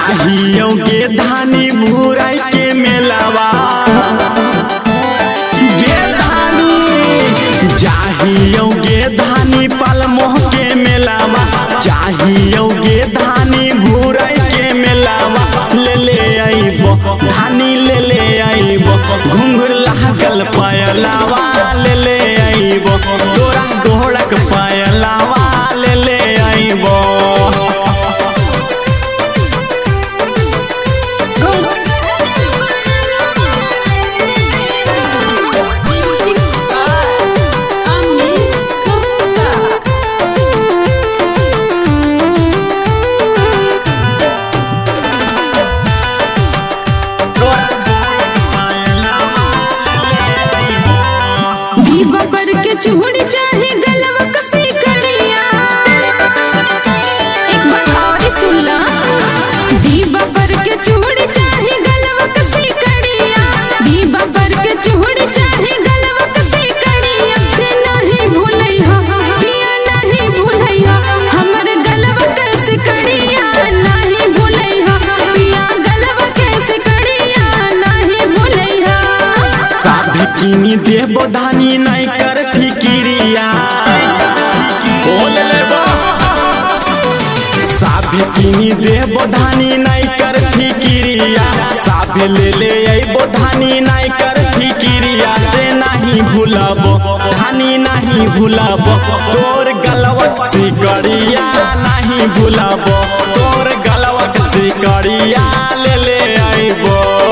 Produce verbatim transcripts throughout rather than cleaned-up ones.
चाहियो गे धानी भूराई के मेलावा गे धानी चाहियो गे धानी पालमोह के मेलावा चाहियो गे धानी भूराई के मेलावा ले ले आइबो धानी ले ले आइबो घुंघर लागल पायलावा ले ले आइबो तोरा घोड़क पायलावा ले ले आइबो चूड़ी चाहे गलवा कसी कड़िया एक बार और सुन ला दीबा पर के चूड़ी चाहे गलवा कसी कड़िया दीबा पर के चूड़ी चाहे गलवा कसी कड़िया से नहीं भूलैया पिया नहीं भूलैया हमर गलवा कैसे कड़िया नहीं भूलैया पिया गलवा कैसे कड़िया नहीं भूलैया साधे कीनी देबो धानी नहीं कर साभे कीनी देबो धानी नहीं कर फिकिरिया साभे ले ले आइबो धानी नहीं कर फिकिरिया से नहीं भूलाबो धानी नहीं भूलाबो तोर गलवक सिकड़िया नहीं भूलाबो तोर गलवक सिकड़िया ले ले आइबो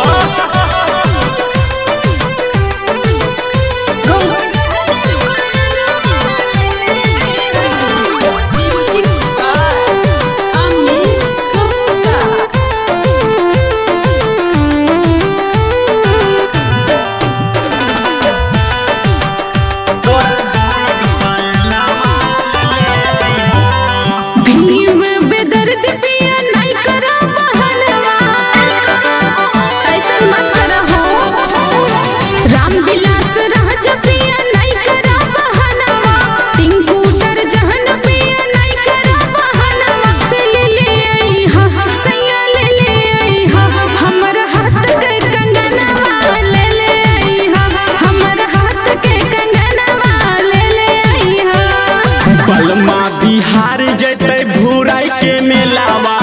बिहार जैते भूराई के मेलावा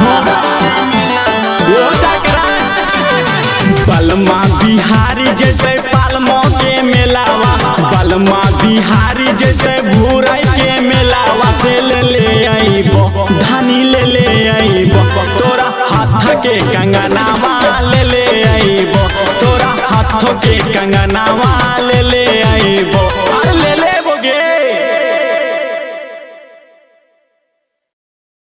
बलमा बिहारी जैते पालमो के मेलावा बलमा बिहारी जैते भूराई के मेलावा से ले ले आइबो धानी ले ले आइबो तोरा हाथ के कंगनावा ले ले आइबो तोरा हाथों के कंगनावा